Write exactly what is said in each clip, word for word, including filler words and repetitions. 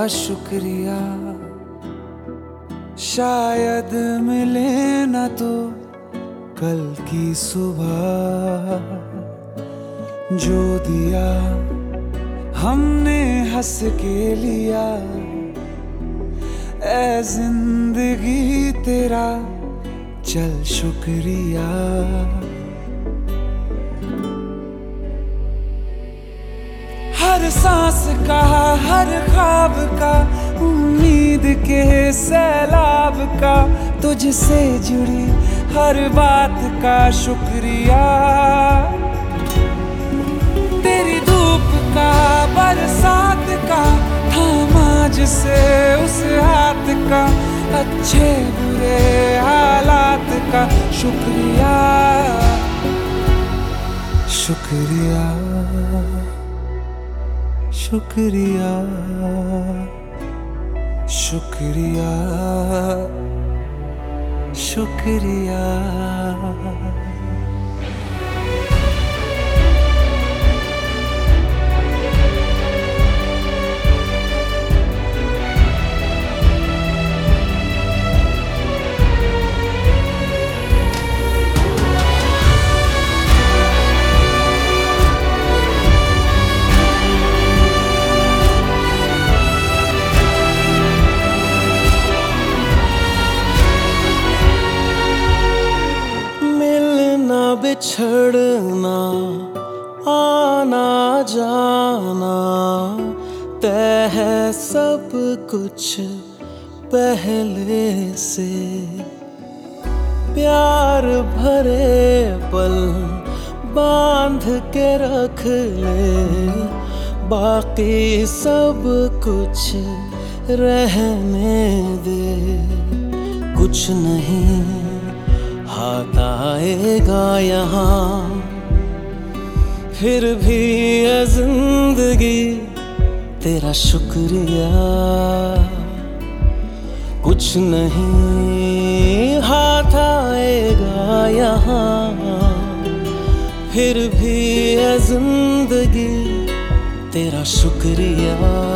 शुक्रिया, शायद मिले न तो कल की सुबह। जो दिया हमने हंस के लिया, ऐ जिंदगी तेरा चल शुक्रिया। हर सांस का, हर ख्वाब का, उम्मीद के सैलाब का, तुझसे जुड़ी हर बात का शुक्रिया। तेरी धूप का, बरसात का, थामा जिसे उस हाथ का, अच्छे बुरे हालात का शुक्रिया। शुक्रिया शुक्रिया शुक्रिया शुक्रिया। बिछड़ना, आना जाना, तय है सब कुछ पहले से। प्यार भरे पल बांध के रख ले, बाकी सब कुछ रहने दे। कुछ नहीं हाथ आएगा यहाँ, फिर भी है जिंदगी तेरा शुक्रिया। कुछ नहीं हाथ आएगा यहाँ, फिर भी है जिंदगी तेरा शुक्रिया।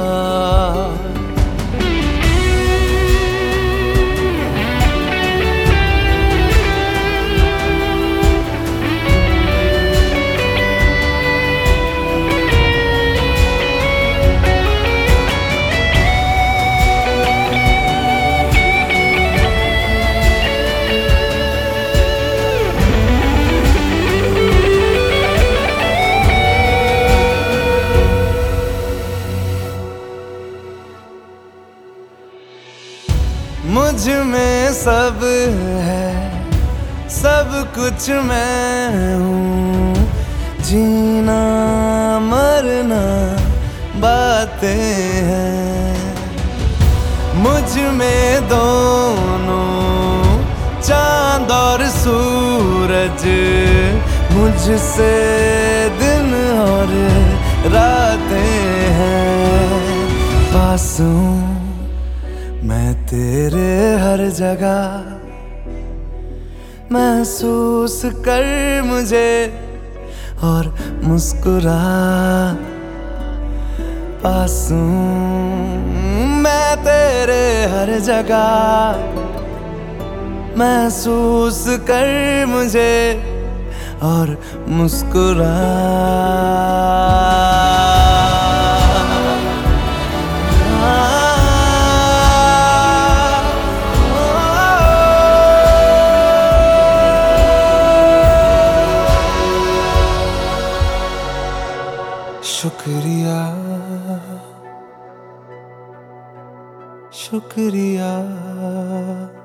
मुझ में सब है, सब कुछ मैं हूँ। जीना मरना बातें हैं, मुझ में दोनों चांद और सूरज, मुझसे दिन और रातें हैं। पास हूँ मैं तेरे हर जगह, महसूस कर मुझे और मुस्कुरा। पास हूँ मैं तेरे हर जगह, महसूस कर मुझे और मुस्कुरा। शुक्रिया शुक्रिया।